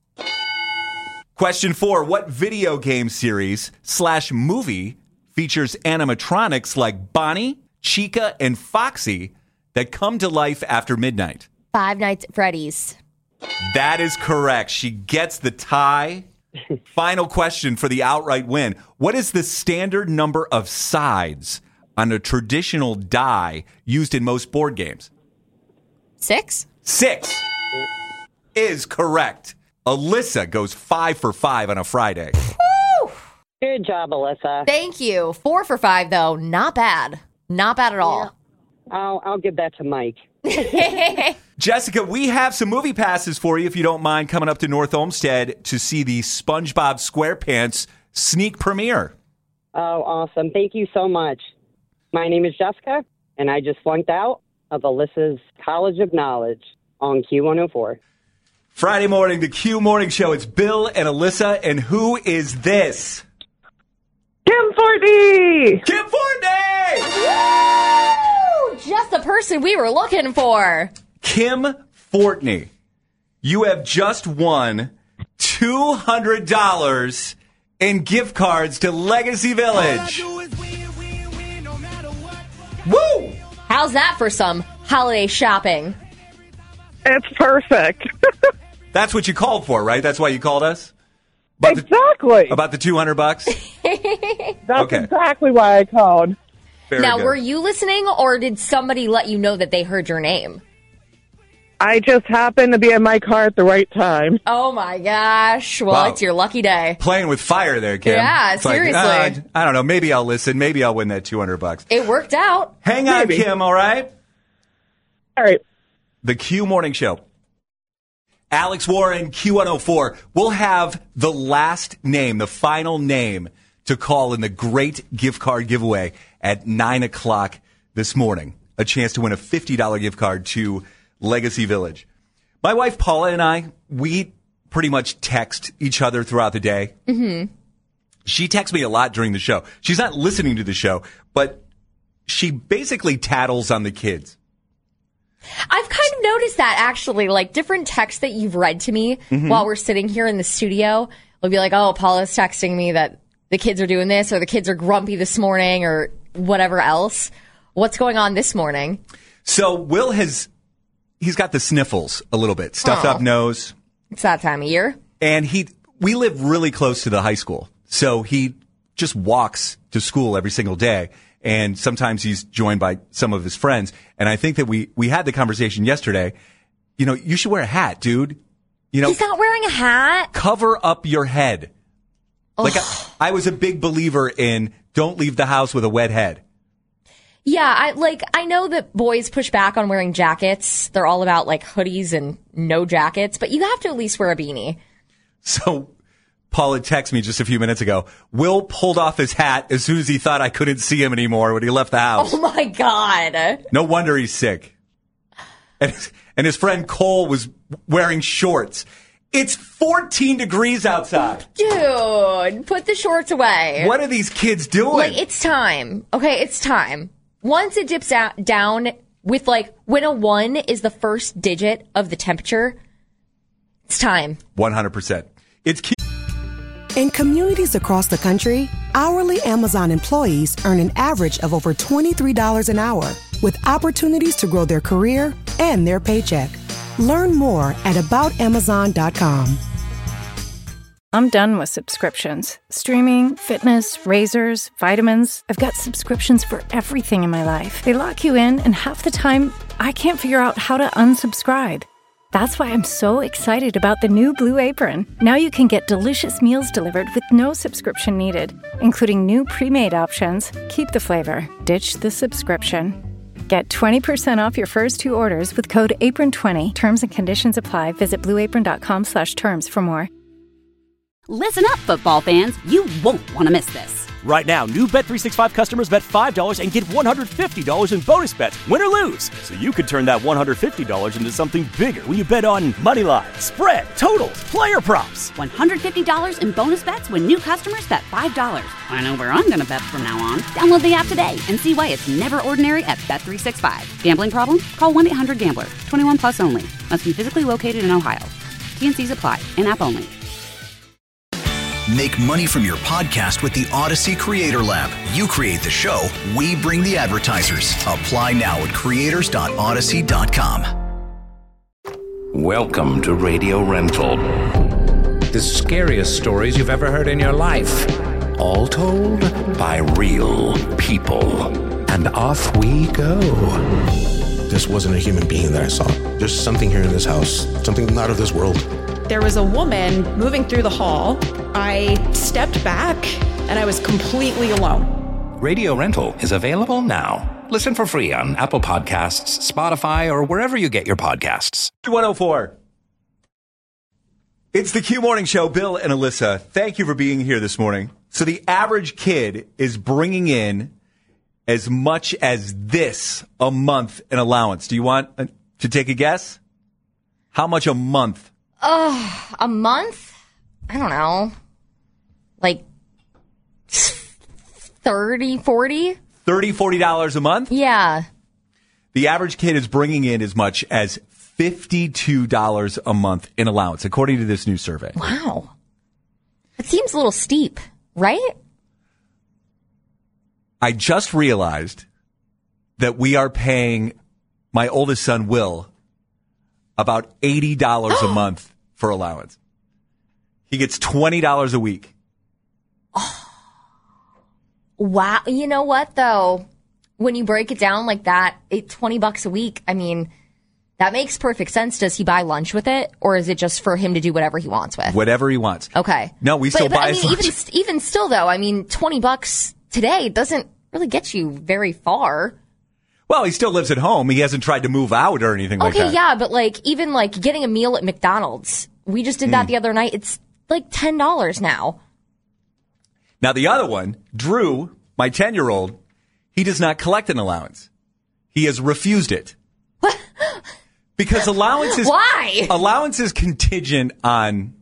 Question four. What video game series slash movie features animatronics like Bonnie, Chica, and Foxy that come to life after midnight? Five Nights at Freddy's. That is correct. She gets the tie. Final question for the outright win. What is the standard number of sides on a traditional die used in most board games? Six. Six is correct. Alyssa goes five for five on a Friday. Woo! Good job, Alyssa. Thank you. Four for five, though. Not bad. Not bad at all. Yeah. I'll, I'll give that to Mike. Jessica, we have some movie passes for you, if you don't mind, coming up to North Olmsted to see the SpongeBob SquarePants sneak premiere. Oh, awesome. Thank you so much. My name is Jessica, and I just flunked out of Alyssa's College of Knowledge on Q one oh four. Friday morning, the Q Morning Show. It's Bill and Alyssa, and who is this? Kim Fortney! Kim Fortney! Woo! Just the person we were looking for. Kim Fortney, you have just won two hundred dollars in gift cards to Legacy Village. Woo! How's that for some holiday shopping? It's perfect. That's what you called for, right? That's why you called us? About exactly. The, about the two hundred bucks? That's okay. exactly why I called. Very now, good. were you listening, or did somebody let you know that they heard your name? I just happened to be in my car at the right time. Oh, my gosh. Well, Wow. it's your lucky day. Playing with fire there, Kim. Yeah, It's like, seriously. uh, I don't know. Maybe I'll listen. Maybe I'll win that two hundred bucks. It worked out. Hang on, Maybe. Kim, all right? All right. The Q Morning Show. Alex Warren, Q one oh four. We'll have the last name, the final name to call in the great gift card giveaway at nine o'clock this morning. A chance to win a fifty dollars gift card to Legacy Village. My wife Paula and I, we pretty much text each other throughout the day. Mm-hmm. She texts me a lot during the show. She's not listening to the show, but she basically tattles on the kids. I've kind of noticed that, actually, like different texts that you've read to me Mhm. while we're sitting here in the studio. Will be like, oh, Paula's texting me that the kids are doing this, or the kids are grumpy this morning, or whatever else. What's going on this morning? So Will has, he's got the sniffles a little bit, stuffed Aw. up nose. It's that time of year. And he, we live really close to the high school. So he just walks to school every single day. And sometimes he's joined by some of his friends. And I think that we, we had the conversation yesterday. You know, you should wear a hat, dude. You know, He's not wearing a hat. cover up your head. Like I, I was a big believer in don't leave the house with a wet head. Yeah, I like I know that boys push back on wearing jackets. They're all about like hoodies and no jackets, but you have to at least wear a beanie. So Paul had texted me just a few minutes ago. Will pulled off his hat as soon as he thought I couldn't see him anymore when he left the house. Oh my God. No wonder he's sick. And his, and his friend Cole was wearing shorts. It's fourteen degrees outside. Dude, put the shorts away. What are these kids doing? Like, it's time. Okay, it's time. Once it dips out down with like when a one is the first digit of the temperature, it's time. one hundred percent. It's cute. In communities across the country, hourly Amazon employees earn an average of over twenty-three dollars an hour, with opportunities to grow their career and their paycheck. Learn more at about amazon dot com. I'm done with subscriptions. Streaming, fitness, razors, vitamins. I've got subscriptions for everything in my life. They lock you in, and half the time, I can't figure out how to unsubscribe. That's why I'm so excited about the new Blue Apron. Now you can get delicious meals delivered with no subscription needed, including new pre-made options. Keep the flavor, ditch the subscription. Get twenty percent off your first two orders with code apron twenty. Terms and conditions apply. Visit blue apron dot com slash terms for more. Listen up, football fans. You won't want to miss this. Right now, new Bet three sixty-five customers bet five dollars and get one hundred fifty dollars in bonus bets, win or lose. So you could turn that one hundred fifty dollars into something bigger when you bet on money line, spread, totals, player props. one hundred fifty dollars in bonus bets when new customers bet five dollars. I know where I'm going to bet from now on. Download the app today and see why it's never ordinary at Bet three sixty-five. Gambling problem? Call one eight hundred gambler. twenty-one plus only. Must be physically located in Ohio. T N Cs apply. In-app only. Make money from your podcast with the Odyssey Creator Lab. You create the show, we bring the advertisers. Apply now at creators dot odyssey dot com. Welcome to Radio Rental. The scariest stories you've ever heard in your life. All told by real people. And off we go. This wasn't a human being that I saw. There's something here in this house, something not of this world. There was a woman moving through the hall. I stepped back and I was completely alone. Radio Rental is available now. Listen for free on Apple Podcasts, Spotify, or wherever you get your podcasts. Q one oh four. It's the Q Morning Show. Bill and Alyssa, thank you for being here this morning. So the average kid is bringing in as much as this a month in allowance. Do you want uh, to take a guess? How much a month? Oh, a month? I don't know. Like thirty, forty thirty dollars, forty dollars a month? Yeah. The average kid is bringing in as much as fifty-two dollars a month in allowance, according to this new survey. Wow. It seems a little steep, right? I just realized that we are paying my oldest son, Will, about eighty dollars a month for allowance. He gets twenty dollars a week. Oh. Wow. You know what, though? When you break it down like that, it, twenty bucks a week, I mean, that makes perfect sense. Does he buy lunch with it, or is it just for him to do whatever he wants with? Whatever he wants. Okay. No, we but, still but, buy I his mean, lunch. even, even still, though, I mean, twenty bucks today doesn't really get you very far. Well, he still lives at home. He hasn't tried to move out or anything like Okay, that. yeah, but like even like getting a meal at McDonald's, we just did that Mm. the other night. It's like ten dollars now. Now, the other one, Drew, my ten-year-old, he does not collect an allowance. He has refused it. Because allowance is Why? allowance is contingent on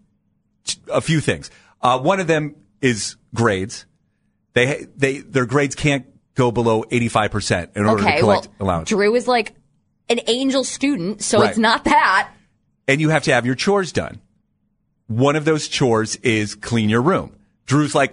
a few things. Uh, one of them is grades. They they their grades can't go below eighty-five percent in order Okay, to collect well, allowance. Drew is like an angel student, so Right. it's not that. And you have to have your chores done. One of those chores is clean your room. Drew's like,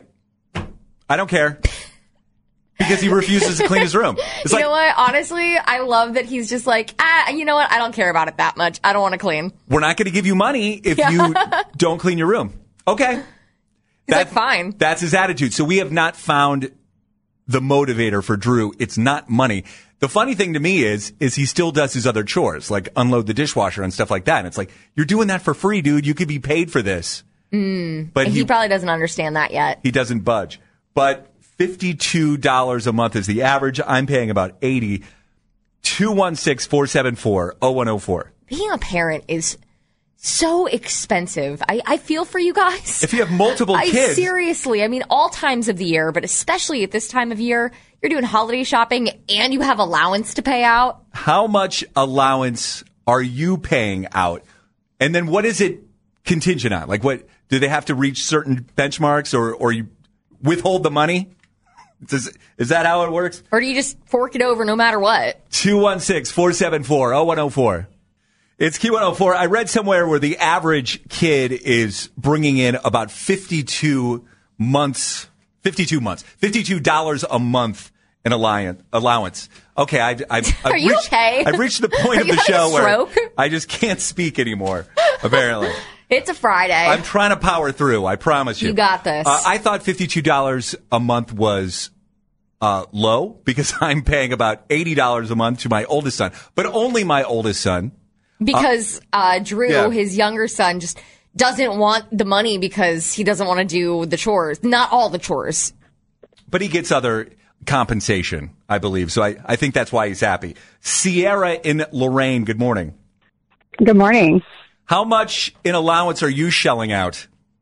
I don't care. Because he refuses to clean his room. It's you like, know what? Honestly, I love that he's just like, ah, you know what? I don't care about it that much. I don't want to clean. we're not going to give you money if Yeah. you don't clean your room. Okay. He's like, fine. That's his attitude. So we have not found the motivator for Drew. It's not money. The funny thing to me is, is he still does his other chores, like unload the dishwasher and stuff like that. And it's like, you're doing that for free, dude. You could be paid for this. Mm. But And he- he probably doesn't understand that yet. He doesn't budge. But fifty-two dollars a month is the average. I'm paying about eighty dollars. two one six, four seven four, zero one zero four. Being a parent is so expensive. I, I feel for you guys. If you have multiple I kids. seriously, I mean, all times of the year, but especially at this time of year, you're doing holiday shopping and you have allowance to pay out. How much allowance are you paying out? And then what is it contingent on? Like, what do they have to reach certain benchmarks, or, or you withhold the money? Does, is that how it works? Or do you just fork it over no matter what? two one six, four seven four, zero one zero four. It's Q one oh four. I read somewhere where the average kid is bringing in about fifty-two months, fifty-two months, fifty-two dollars a month in alliance, allowance. Okay, I, I, I've Are you reached, okay? I've reached the point Are of you the having a show where stroke? I just can't speak anymore, apparently. It's a Friday. I'm trying to power through, I promise you. You got this. Uh, I thought fifty-two dollars a month was uh, low because I'm paying about eighty dollars a month to my oldest son, but only my oldest son. Because uh, Drew, yeah. his younger son, just doesn't want the money because he doesn't want to do the chores. Not all the chores. But he gets other compensation, I believe. So I, I think that's why he's happy. Sierra in Lorraine, good morning. Good morning. How much in allowance are you shelling out?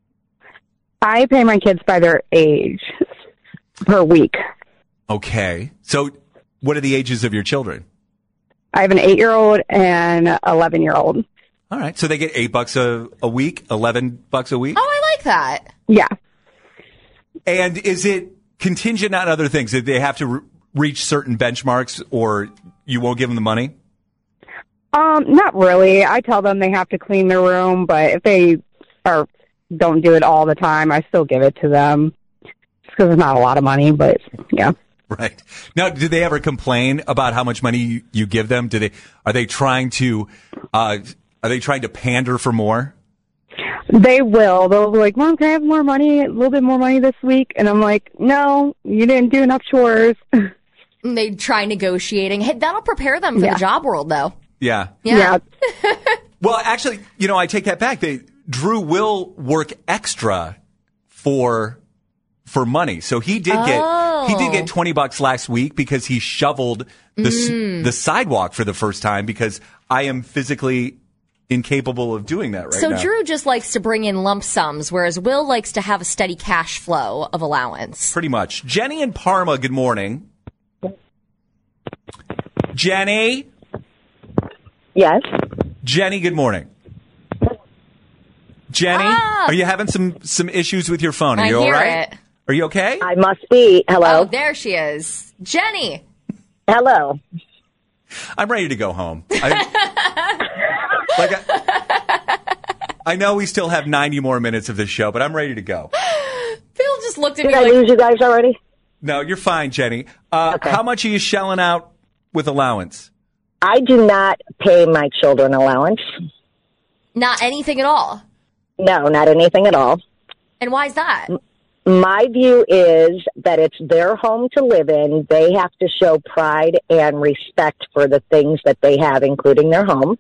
I pay my kids by their age per week. Okay. So what are the ages of your children? I have an eight-year-old and an eleven-year-old. All right. So they get eight bucks a, a week, eleven bucks a week? Oh, I like that. Yeah. And is it contingent on other things? Did they have to re- reach certain benchmarks or you won't give them the money? Um, not really. I tell them they have to clean their room, but if they are don't do it all the time, I still give it to them. Just because it's not a lot of money, but yeah. Right. Now, do they ever complain about how much money you, you give them? Do they, are they trying to, uh, are they trying to pander for more? They will. They'll be like, Mom, can I have more money, a little bit more money this week? And I'm like, no, you didn't do enough chores. And they try negotiating. Hey, that'll prepare them for Yeah. the job world, though. Yeah. Yeah. Well, actually, you know, I take that back. They, Drew will work extra for for money. So he did Oh. get he did get twenty bucks last week because he shoveled the s- Mm. the sidewalk for the first time because I am physically incapable of doing that right so now. Drew just likes to bring in lump sums, whereas Will likes to have a steady cash flow of allowance. Pretty much. Jenny in Parma, good morning. Jenny? Yes. Jenny, good morning. Jenny, Ah. are you having some some issues with your phone? Are I you all hear right? it. Are you okay? I must be. Hello? Oh, there she is. Jenny. Hello. I'm ready to go home. I, like I, I know we still have ninety more minutes of this show, but I'm ready to go. Phil just looked at Did me I like... lose you guys already? No, you're fine, Jenny. Uh, Okay. How much are you shelling out with allowance? I do not pay my children allowance. Not anything at all. No, not anything at all. And why is that? My view is that it's their home to live in. They have to show pride and respect for the things that they have, including their home.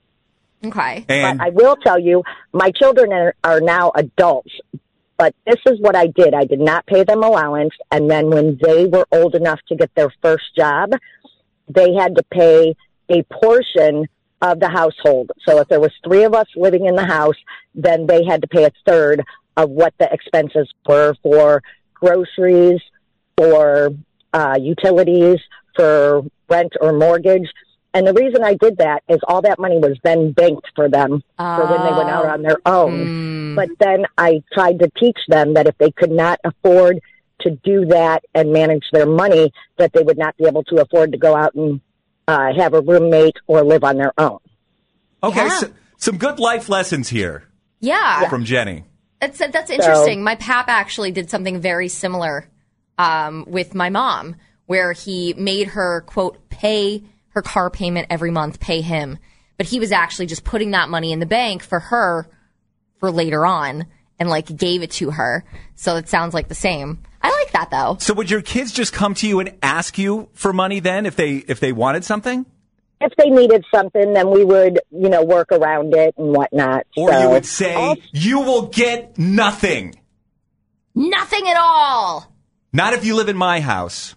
Okay. But I will tell you, my children are, are now adults. But this is what I did. I did not pay them allowance. And then when they were old enough to get their first job, they had to pay a portion of the household. So if there was three of us living in the house, then they had to pay a third of what the expenses were for groceries, for uh, utilities, for rent or mortgage. And the reason I did that is all that money was then banked for them for when they went out on their own. But then I tried to teach them that if they could not afford to do that and manage their money, that they would not be able to afford to go out and uh, have a roommate or live on their own. Okay, so, some good life lessons here Yeah. from Jenny. That's that's interesting. My pap actually did something very similar um, with my mom, where he made her, quote, pay her car payment every month, pay him. But he was actually just putting that money in the bank for her for later on and, like, gave it to her. So it sounds like the same. I like that, though. So would your kids just come to you and ask you for money then if they if they wanted something? If they needed something, then we would, you know, work around it and whatnot. Or so, you would say, you will get nothing. Nothing at all. Not if you live in my house.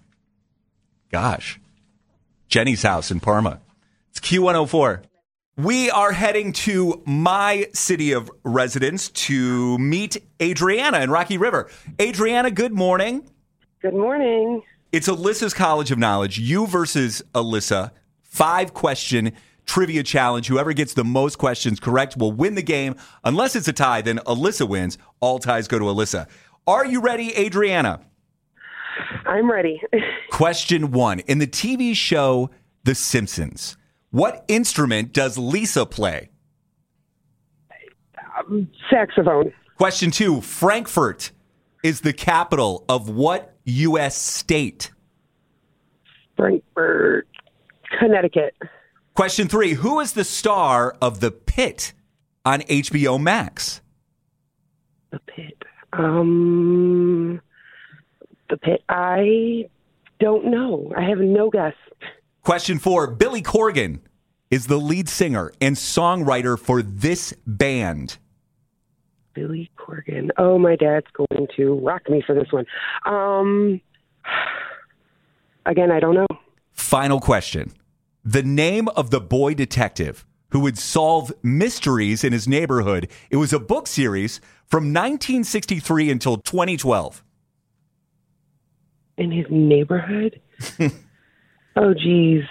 Gosh. Jenny's house in Parma. It's Q one oh four. We are heading to my city of residence to meet Adriana in Rocky River. Adriana, good morning. Good morning. It's Alyssa's College of Knowledge. You versus Alyssa. Five question trivia challenge. Whoever gets the most questions correct will win the game. Unless it's a tie, then Alyssa wins. All ties go to Alyssa. Are you ready, Adriana? I'm ready. Question one. In the T V show The Simpsons, what instrument does Lisa play? Um, saxophone. Question two. Frankfurt is the capital of what U S state? Frankfurt, Connecticut. Question three. Who is the star of The Pit on H B O Max? The Pit. Um, The Pit. I don't know. I have no guess. Question four. Billy Corgan is the lead singer and songwriter for this band. Billy Corgan. Oh, my dad's going to rock me for this one. Um, again, I don't know. Final question. The name of the boy detective who would solve mysteries in his neighborhood. It was a book series from nineteen sixty-three until twenty twelve. In his neighborhood? Oh, geez.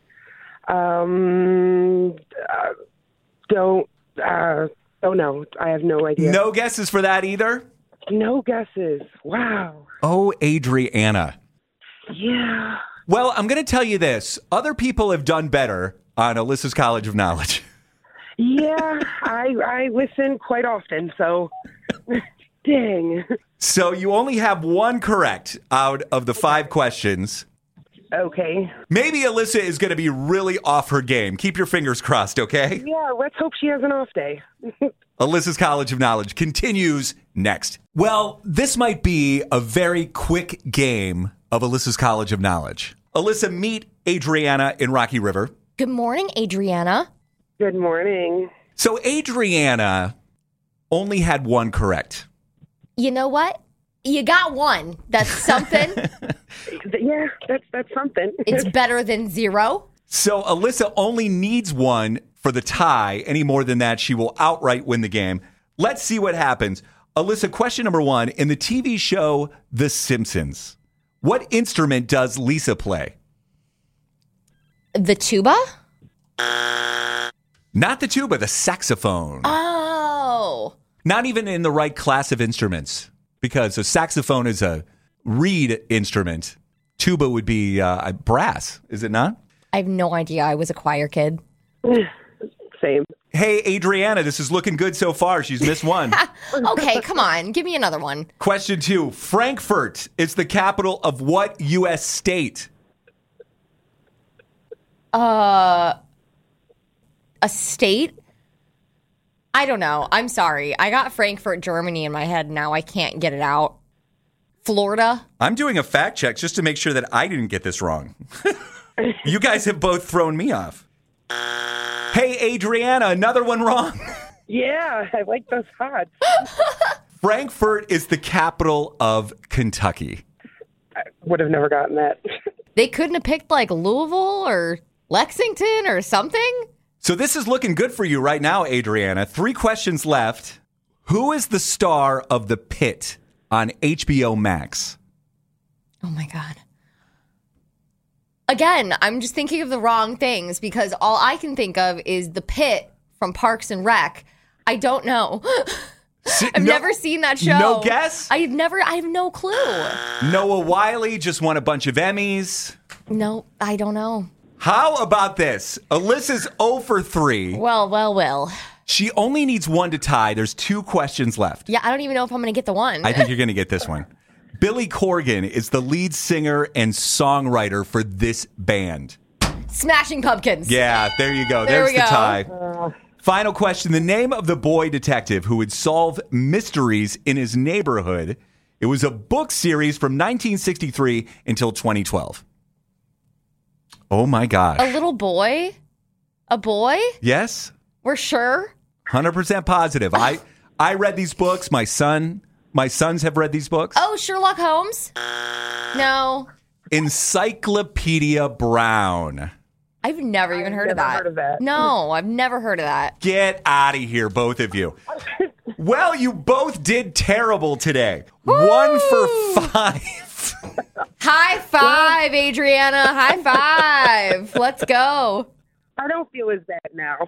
Um, uh, don't, uh, oh, no. I have no idea. No guesses for that either? No guesses. Wow. Oh, Adriana. Yeah. Well, I'm going to tell you this. Other people have done better on Alyssa's College of Knowledge. Yeah, I I listen quite often, so dang. So you only have one correct out of the five questions. Okay. Maybe Alyssa is going to be really off her game. Keep your fingers crossed, okay? Yeah, let's hope she has an off day. Alyssa's College of Knowledge continues next. Well, this might be a very quick game of Alyssa's College of Knowledge. Alyssa, meet Adriana in Rocky River. Good morning, Adriana. Good morning. So Adriana only had one correct. You know what? You got one. That's something. Yeah, that's that's something. It's better than zero. So Alyssa only needs one for the tie. Any more than that, she will outright win the game. Let's see what happens. Alyssa, question number one. In the T V show The Simpsons, what instrument does Lisa play? The tuba? Not the tuba, the saxophone. Oh. Not even in the right class of instruments. because a saxophone is a reed instrument. Tuba would be uh, brass, is it not? I have no idea. I was a choir kid. Same. Hey, Adriana, this is looking good so far. She's missed one. Okay, come on. Give me another one. Question two. Frankfurt is the capital of what U S state? Uh, a state? I don't know. I'm sorry. I got Frankfurt, Germany in my head. Now I can't get it out. Florida? I'm doing a fact check just to make sure that I didn't get this wrong. You guys have both thrown me off. Hey, Adriana, another one wrong. Yeah, I like those odds. Frankfurt is the capital of Kentucky. I would have never gotten that. They couldn't have picked like Louisville or Lexington or something? So this is looking good for you right now, Adriana. Three questions left. Who is the star of The Pit on H B O Max? Oh, my God. Again, I'm just thinking of the wrong things because all I can think of is The Pit from Parks and Rec. I don't know. See, I've no, never seen that show. No guess? I've never, I have no clue. Noah Wiley just won a bunch of Emmys. No, I don't know. How about this? Alyssa's zero for three. Well, well, well. She only needs one to tie. There's two questions left. Yeah, I don't even know if I'm going to get the one. I think you're going to get this one. Billy Corgan is the lead singer and songwriter for this band. Smashing Pumpkins. Yeah, there you go. There There's we the go. tie. Uh, Final question. The name of the boy detective who would solve mysteries in his neighborhood. It was a book series from nineteen sixty-three until twenty twelve. Oh, my gosh. A little boy? A boy? Yes? We're sure? one hundred percent positive. I, I read these books. My son, my sons have read these books. Oh, Sherlock Holmes? No. Encyclopedia Brown. I've never even heard, never of that. heard of that. No, I've never heard of that. Get out of here, both of you. Well, you both did terrible today. Woo! One for five. High five, Adriana. High five. Let's go. I don't feel as bad now.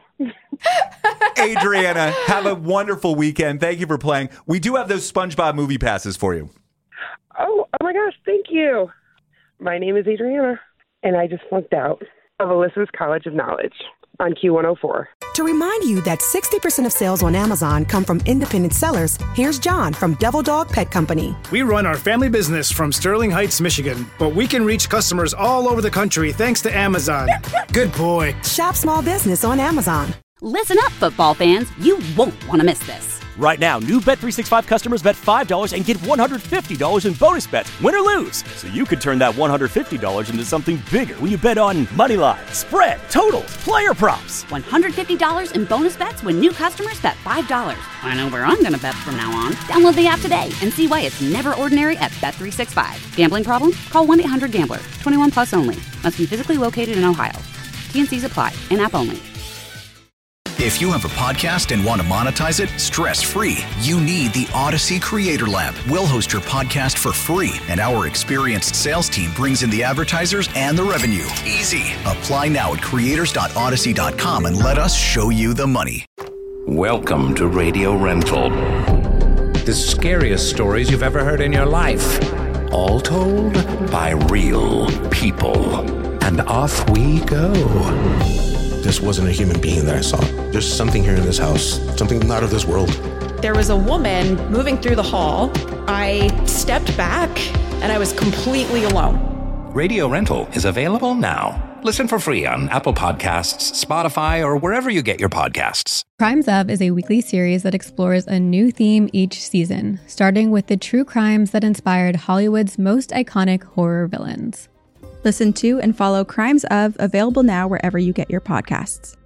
Adriana, have a wonderful weekend. Thank you for playing. We do have those SpongeBob movie passes for you. Oh, oh my gosh, thank you. My name is Adriana, and I just flunked out of Alyssa's College of Knowledge on Q one oh four. To remind you that sixty percent of sales on Amazon come from independent sellers, here's John from Devil Dog Pet Company. We run our family business from Sterling Heights, Michigan, but we can reach customers all over the country thanks to Amazon. Good boy. Shop small business on Amazon. Listen up, football fans. You won't want to miss this. Right now, new Bet three sixty-five customers bet five dollars and get one hundred fifty dollars in bonus bets, win or lose. So you could turn that one hundred fifty dollars into something bigger when you bet on money line, spread, totals, player props. one hundred fifty dollars in bonus bets when new customers bet five dollars. I know where I'm going to bet from now on. Download the app today and see why it's never ordinary at Bet three sixty-five. Gambling problem? Call one eight hundred gambler. twenty-one plus only. Must be physically located in Ohio. T and C's apply. In-app only. If you have a podcast and want to monetize it stress-free, you need the Odyssey Creator Lab. We'll host your podcast for free, and our experienced sales team brings in the advertisers and the revenue. Easy. Apply now at creators dot odyssey dot com and let us show you the money. Welcome to Radio Rental. The scariest stories you've ever heard in your life. All told by real people. And off we go. This wasn't a human being that I saw. There's something here in this house, something not of this world. There was a woman moving through the hall. I stepped back and I was completely alone. Radio Rental is available now. Listen for free on Apple Podcasts, Spotify, or wherever you get your podcasts. Crimes Of is a weekly series that explores a new theme each season, starting with the true crimes that inspired Hollywood's most iconic horror villains. Listen to and follow Crimes Of, available now wherever you get your podcasts.